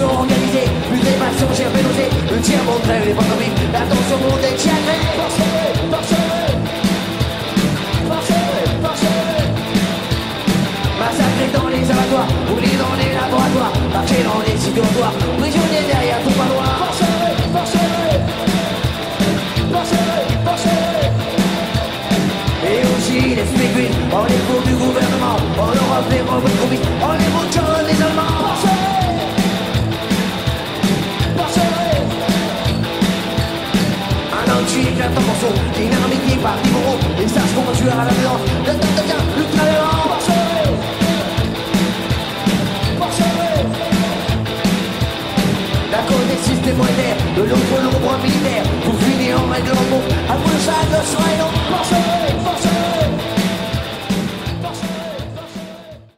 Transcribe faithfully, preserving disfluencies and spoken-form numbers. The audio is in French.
Destruction organisée, plus des passions, j'ai nausée. Le tir montré, les pantomimes, l'attention montée, qui agrée. Forcené, forcené, forcené, forcené. Massacré dans les abattoirs, brûlé dans les laboratoires, marché dans les sites dortoirs, prisonnier derrière ton manoir. Forcené, forcené, forcené, forcené. Et aussi les spécules, en les cours du gouvernement, en Europe les robots commis, en les moutons des Allemands. Forcené, forcené. Un antique, un temps morceau, dynamité par numéro, les sages qu'on tuer à la maison, le temps devient ultra-violent. Forcené, forcené. D'un côté système monétaire, de l'autre l'ombre militaire, pour finir en règle en bon, après ça le soir et non.